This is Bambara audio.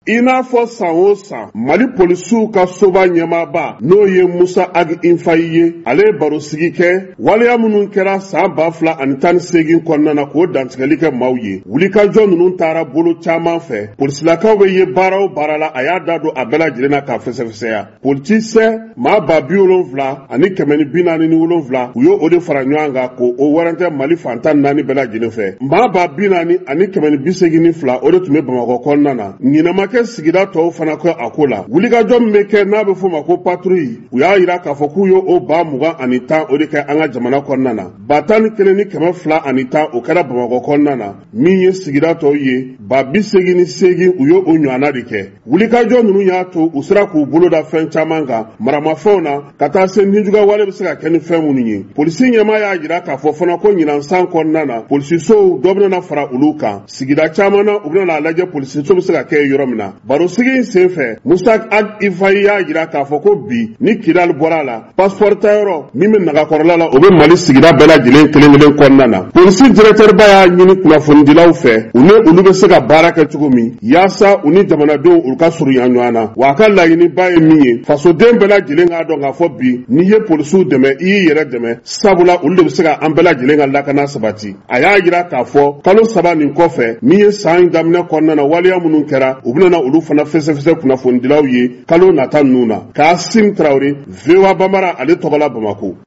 I n'a fɔ san o san Mali polisiw ka soba ɲɛmaaba n'o ye Musa Agi Infayi ye, ale ye baro sigi kɛ waleya minnu kɛra san 2018 kɔnɔna na k'o dantigɛli kɛ maaw ye. Wulikajɔ ninnu taara bolo caman fɛ. Polisilakaw bɛ ye baara o baara la a y'a da don a bɛɛ lajɛlen na k'a fɛsɛfɛsɛya. Politisɛ maa 70,000 ani 447 u ye o de fara ɲɔgɔn kan ko o warantɛ Mali fantan 4 bɛɛ lajɛlen fɛ. Maa 40,000 ani 482 o de tun bɛ Bamakɔ kɔnɔna na. Ɲinama kɛ sigida tɔw fana kɔ a ko la. Wulikajɔ min bɛ kɛ n'a bɛ fɔ ma ko patrouille u y'a yira k'a fɔ k'u ye o 20,010 o de kɛ an ka jamana kɔnɔna na. 11,210 o kɛra Bamakɔ kɔnɔna na min ye sigida tɔw ye 88 u ye o ɲɔgɔnna de kɛ. Wulikajɔ ninnu y'a to u sera k'u bolo da fɛn caman kan maramafɛnw na ka taa se ninjuguya wale bɛ se ka kɛ ni fɛn minnu ye. Polisi ɲɛmaa y'a jira k'a fɔ fana ko ɲinan san kɔnɔna na polisisow dɔ bɛna fara olu kan. Sigida caman na u bɛna lajɛ polisiso bɛ se ka kɛ yɔrɔ min na. Barosigi in senfɛ Musa Agi Infayi y'a jira k'a fɔ ko bi ni Kidali bɔra a la passeport tayɔrɔ min bɛ Nagakɔrɔla la o bɛ Mali sigida bɛɛ lajɛlen kelen-kelen kɔnɔna na. Polisi directeurba y'a ɲini kunnafonidilaw fɛ u ni olu bɛ se ka baara kɛ cogo min yaasa u ni jamanadenw olu ka surunya ɲɔgɔn na. Wa a ka laɲiniba ye min ye fasoden bɛɛ lajɛlen k'a dɔn k'a fɔ bi n'i ye polisiw dɛmɛ i y'i yɛrɛ dɛmɛ sabula olu de bɛ se ka an bɛɛ lajɛlen ka lakana sabati. A y'a jira k'a fɔ kalo 3 nin kɔfɛ min ye san daminɛ kɔnɔna na waleya minnu kɛra u bɛna olu fana fɛsɛfɛsɛ kunnafonidilaw ye kalo nata ninnu na. Kaasim Traoré, VOA Bambara ale tɔgɔ la Bamako.